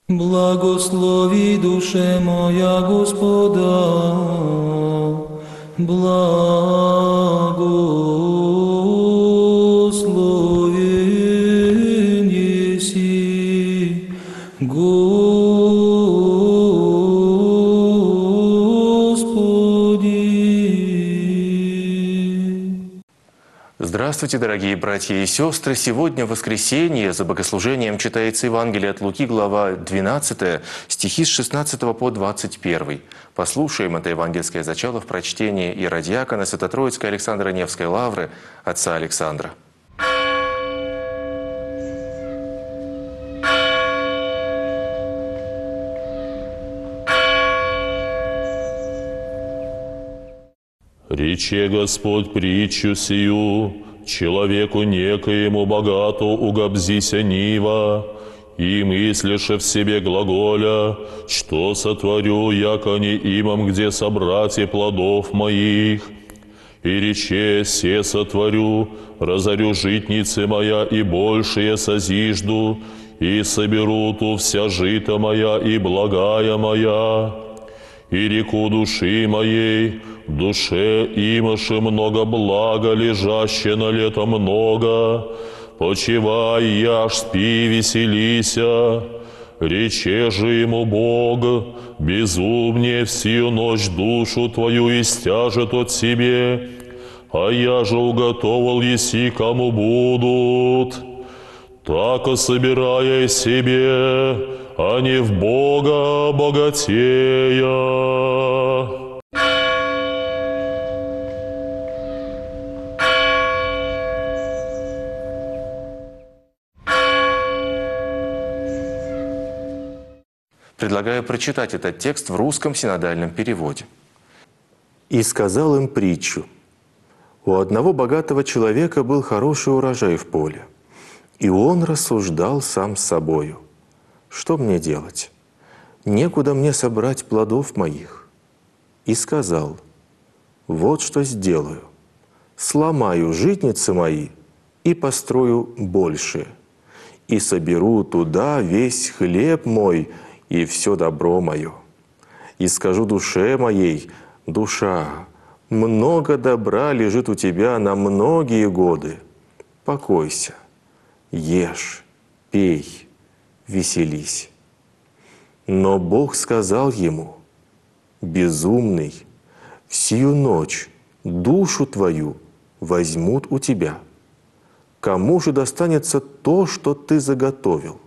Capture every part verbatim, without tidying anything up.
Благослови душе моя Господа, благословен еси Господи. Здравствуйте, дорогие братья и сестры! Сегодня в воскресенье за богослужением читается Евангелие от Луки, глава двенадцатая, стихи с шестнадцатого по двадцать первый. Послушаем это евангельское зачало в прочтении иеродиакона Свято-Троицкой Александра Невской лавры, отца Александра. «Рече Господь притчу сию, человеку некоему богату угобзися нива, и мыслише в себе глаголя, что сотворю, яко не имам где собрать и плодов моих. И рече се сотворю, разорю житницы моя и большее созижду, и соберу ту вся жита моя и благая моя. И реку души моей, в душе имаше много блага, лежаще на лето много. Почивай, яж спи, веселися. Рече же ему Бог, безумнее всю ночь душу твою истяжет от себе, а я же уготовал еси, кому будут. Так и собирая себе, а не в Бога богатея». Предлагаю прочитать этот текст в русском синодальном переводе. «И сказал им притчу. У одного богатого человека был хороший урожай в поле, и он рассуждал сам с собою. Что мне делать? Некуда мне собрать плодов моих. И сказал, вот что сделаю. Сломаю житницы мои и построю большие, и соберу туда весь хлеб мой и все добро мое. И скажу душе моей, душа, много добра лежит у тебя на многие годы. Покойся, ешь, пей, веселись. Но Бог сказал ему, безумный, всю ночь душу твою возьмут у тебя. Кому же достанется то, что ты заготовил?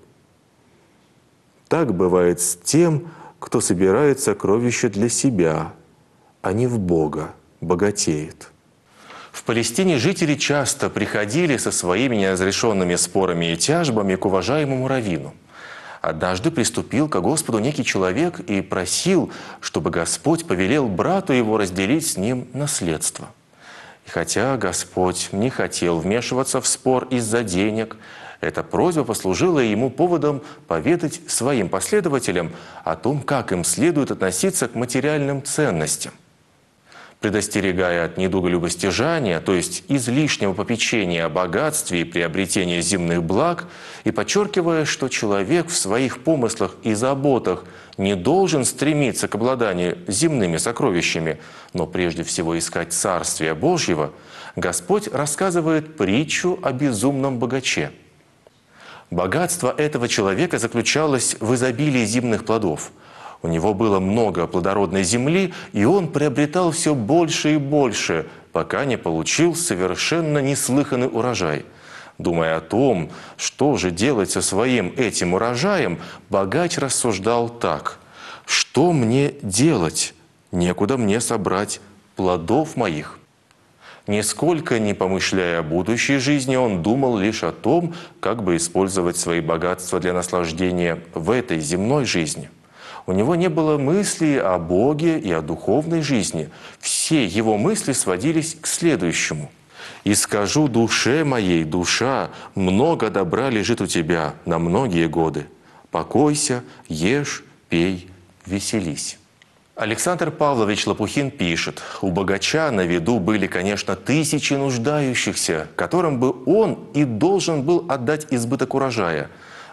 Так бывает с тем, кто собирает сокровища для себя, а не в Бога богатеет». В Палестине жители часто приходили со своими неразрешенными спорами и тяжбами к уважаемому раввину. Однажды приступил ко Господу некий человек и просил, чтобы Господь повелел брату его разделить с ним наследство. И хотя Господь не хотел вмешиваться в спор из-за денег, эта просьба послужила ему поводом поведать своим последователям о том, как им следует относиться к материальным ценностям. Предостерегая от недуголюбостяжания, то есть излишнего попечения о богатстве и приобретении земных благ, и подчеркивая, что человек в своих помыслах и заботах не должен стремиться к обладанию земными сокровищами, но прежде всего искать Царствия Божьего, Господь рассказывает притчу о безумном богаче. Богатство этого человека заключалось в изобилии земных плодов. У него было много плодородной земли, и он приобретал все больше и больше, пока не получил совершенно неслыханный урожай. Думая о том, что же делать со своим этим урожаем, богач рассуждал так: «Что мне делать? Некуда мне собрать плодов моих». Нисколько не помышляя о будущей жизни, он думал лишь о том, как бы использовать свои богатства для наслаждения в этой земной жизни. У него не было мыслей о Боге и о духовной жизни. Все его мысли сводились к следующему. «И скажу душе моей, душа, много добра лежит у тебя на многие годы. Покойся, ешь, пей, веселись». Александр Павлович Лопухин пишет: «У богача на виду были, конечно, тысячи нуждающихся, которым бы он и должен был отдать избыток урожая.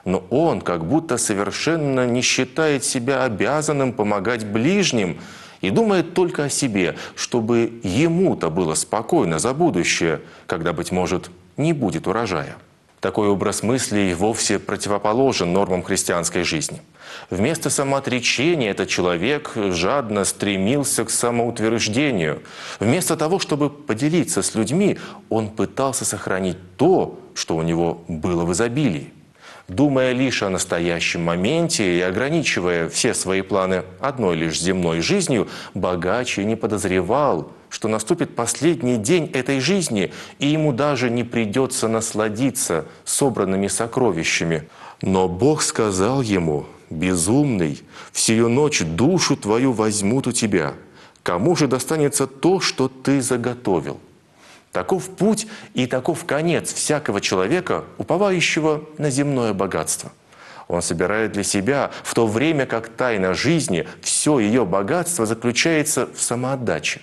но он как будто совершенно не считает себя обязанным помогать ближним и думает только о себе, чтобы ему-то было спокойно за будущее, когда, быть может, не будет урожая. Такой образ мыслей вовсе противоположен нормам христианской жизни. Вместо самоотречения этот человек жадно стремился к самоутверждению. Вместо того, чтобы поделиться с людьми, он пытался сохранить то, что у него было в изобилии. Думая лишь о настоящем моменте и ограничивая все свои планы одной лишь земной жизнью, богач и не подозревал, что наступит последний день этой жизни, и ему даже не придется насладиться собранными сокровищами. Но Бог сказал ему: «Безумный, в сию ночь душу твою возьмут у тебя. Кому же достанется то, что ты заготовил?» Таков путь и таков конец всякого человека, уповающего на земное богатство. Он собирает для себя, в то время как тайна жизни, все ее богатство заключается в самоотдаче.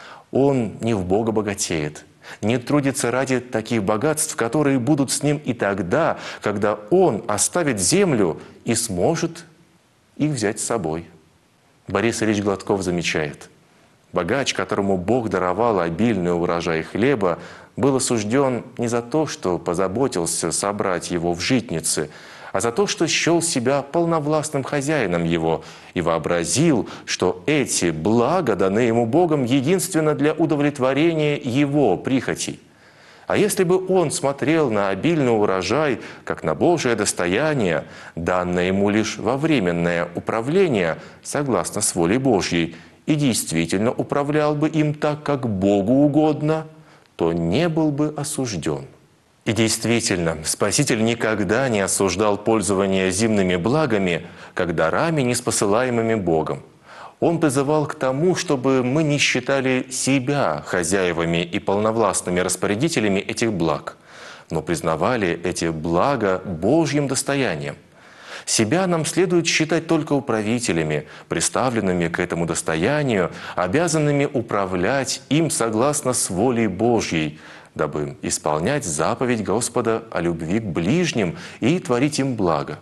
Он не в Бога богатеет, не трудится ради таких богатств, которые будут с ним и тогда, когда он оставит землю и сможет их взять с собой. Борис Ильич Гладков замечает: богач, которому Бог даровал обильный урожай хлеба, был осужден не за то, что позаботился собрать его в житницы, а за то, что счел себя полновластным хозяином его и вообразил, что эти блага даны ему Богом единственно для удовлетворения его прихотей. А если бы он смотрел на обильный урожай, как на Божие достояние, данное ему лишь во временное управление, согласно с волей Божьей, и действительно управлял бы им так, как Богу угодно, то не был бы осужден. И действительно, Спаситель никогда не осуждал пользование земными благами, как дарами, неспосылаемыми Богом. Он призывал к тому, чтобы мы не считали себя хозяевами и полновластными распорядителями этих благ, но признавали эти блага Божьим достоянием. Себя нам следует считать только управителями, приставленными к этому достоянию, обязанными управлять им согласно с волей Божьей, дабы исполнять заповедь Господа о любви к ближним и творить им благо.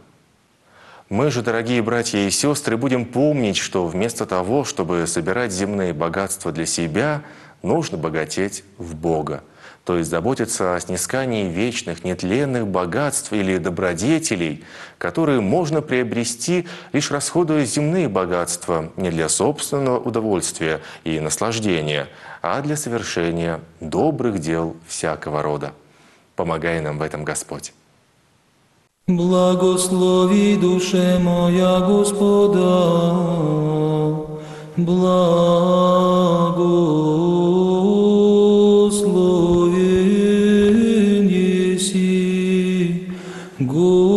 Мы же, дорогие братья и сестры, будем помнить, что вместо того, чтобы собирать земные богатства для себя, нужно богатеть в Бога, то есть заботиться о снискании вечных, нетленных богатств или добродетелей, которые можно приобрести, лишь расходуя земные богатства не для собственного удовольствия и наслаждения, а для совершения добрых дел всякого рода. Помогай нам в этом Господь. Благослови, душе моя, Господа, благословен еси, Господи.